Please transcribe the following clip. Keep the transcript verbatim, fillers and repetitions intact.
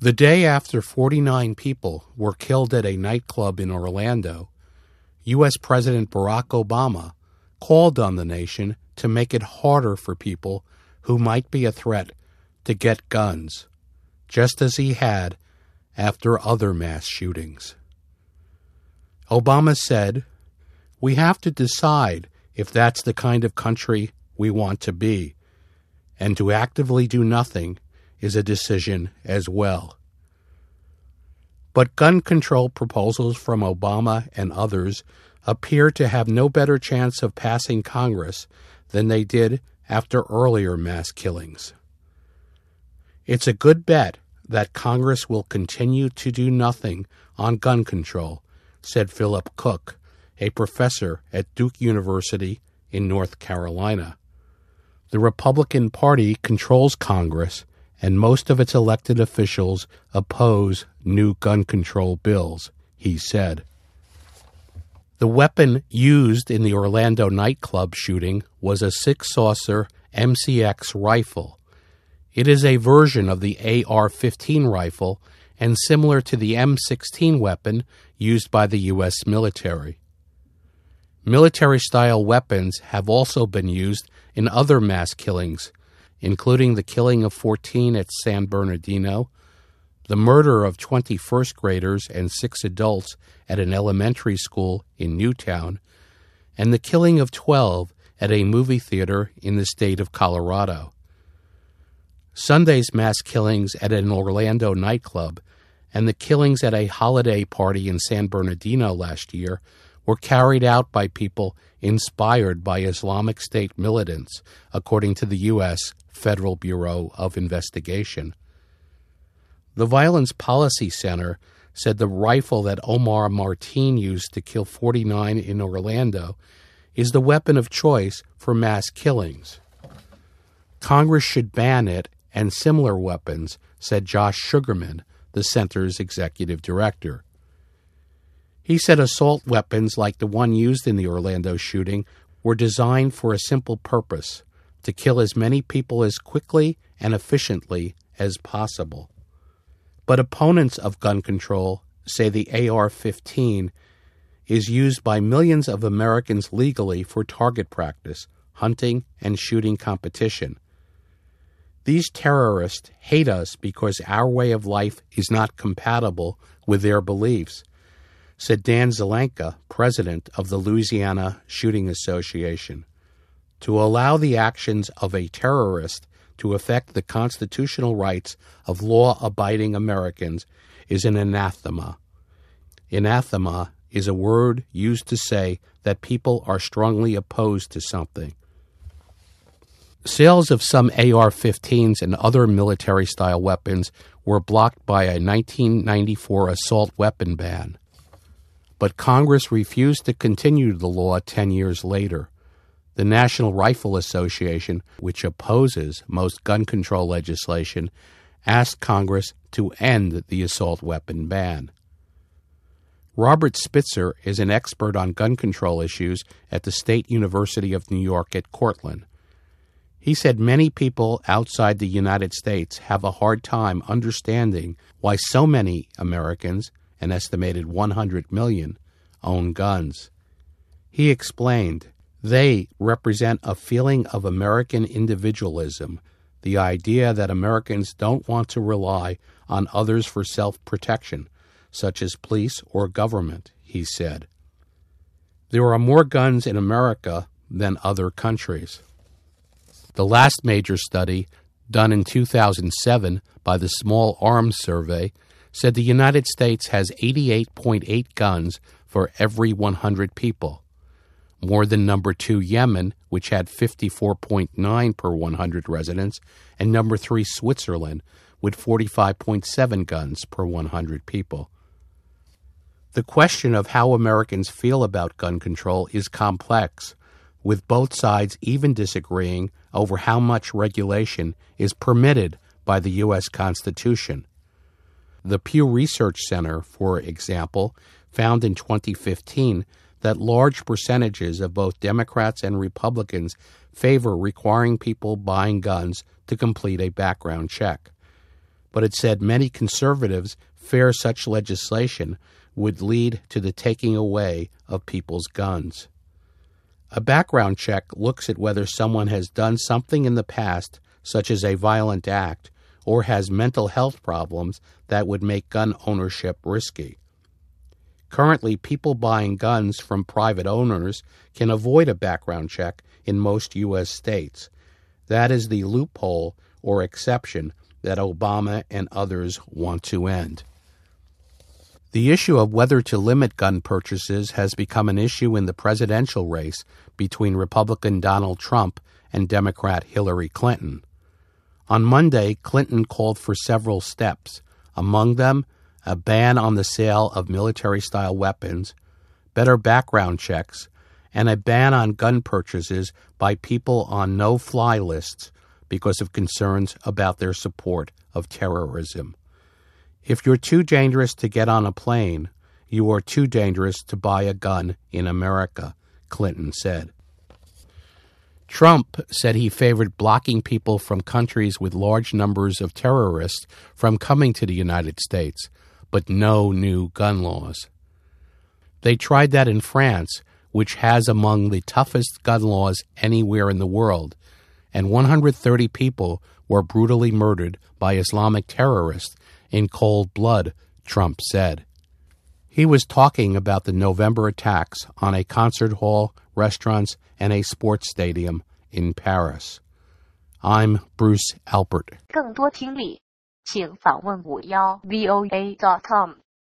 The day after forty-nine people were killed at a nightclub in Orlando, U S President Barack Obama called on the nation to make it harder for people who might be a threat to get guns, just as he had after other mass shootings. Obama said, "We have to decide if that's the kind of country we want to be, and to actively do nothing is a decision as well." But gun control proposals from Obama and others appear to have no better chance of passing Congress than they did after earlier mass killings. It's a good bet that Congress will continue to do nothing on gun control, said Philip Cook, a professor at Duke University in North Carolina. The Republican Party controls Congress, and most of its elected officials oppose new gun control bills, he said. The weapon used in the Orlando nightclub shooting was a six-saucer M C X rifle. It is a version of the A R fifteen rifle and similar to the M sixteen weapon used by the U S military. Military-style weapons have also been used in other mass killings, including the killing of fourteen at San Bernardino, the murder of twenty first graders and six adults at an elementary school in Newtown, and the killing of twelve at a movie theater in the state of Colorado. Sunday's mass killings at an Orlando nightclub and the killings at a holiday party in San Bernardino last year were carried out by people inspired by Islamic State militants, according to the U S Federal Bureau of Investigation. The Violence Policy Center said the rifle that Omar Martin used to kill forty-nine in Orlando is the weapon of choice for mass killings. Congress should ban it and similar weapons, said Josh Sugarman, the center's executive director. He said assault weapons like the one used in the Orlando shooting were designed for a simple purpose: to kill as many people as quickly and efficiently as possible. But opponents of gun control say the A R fifteen is used by millions of Americans legally for target practice, hunting, and shooting competition. These terrorists hate us because our way of life is not compatible with their beliefs, said Dan Zelenka, president of the Louisiana Shooting Association. To allow the actions of a terrorist to affect the constitutional rights of law-abiding Americans is an anathema. Anathema is a word used to say that people are strongly opposed to something. Sales of some A R fifteens and other military-style weapons were blocked by a nineteen ninety-four assault weapon ban. But Congress refused to continue the law ten years later. The National Rifle Association, which opposes most gun control legislation, asked Congress to end the assault weapon ban. Robert Spitzer is an expert on gun control issues at the State University of New York at Cortland. He said many people outside the United States have a hard time understanding why so many Americans, an estimated one hundred million, own guns. He explained, they represent a feeling of American individualism, the idea that Americans don't want to rely on others for self-protection, such as police or government, he said. There are more guns in America than other countries. The last major study, done in two thousand seven by the Small Arms Survey, said the United States has eighty-eight point eight guns for every one hundred people, more than number two Yemen, which had fifty-four point nine per one hundred residents, and number three Switzerland, with forty-five point seven guns per one hundred people. The question of how Americans feel about gun control is complex, with both sides even disagreeing over how much regulation is permitted by the U S Constitution. The Pew Research Center, for example, found in twenty fifteen that large percentages of both Democrats and Republicans favor requiring people buying guns to complete a background check. but it said many conservatives fear such legislation would lead to the taking away of people's guns. A background check looks at whether someone has done something in the past, such as a violent act, or has mental health problems that would make gun ownership risky. Currently, people buying guns from private owners can avoid a background check in most U S states. That is the loophole or exception that Obama and others want to end. The issue of whether to limit gun purchases has become an issue in the presidential race between Republican Donald Trump and Democrat Hillary Clinton. On Monday, Clinton called for several steps, among them a ban on the sale of military-style weapons, better background checks, and a ban on gun purchases by people on no-fly lists because of concerns about their support of terrorism. If you're too dangerous to get on a plane, you are too dangerous to buy a gun in America, Clinton said. Trump said he favored blocking people from countries with large numbers of terrorists from coming to the United States, but no new gun laws. They tried that in France, which has among the toughest gun laws anywhere in the world, and one hundred thirty people were brutally murdered by Islamic terrorists in cold blood, Trump said. He was talking about the November attacks on a concert hall, restaurants, and a sports stadium in Paris. I'm Bruce Alpert. 更多听力，请访问五幺 V O A dot com。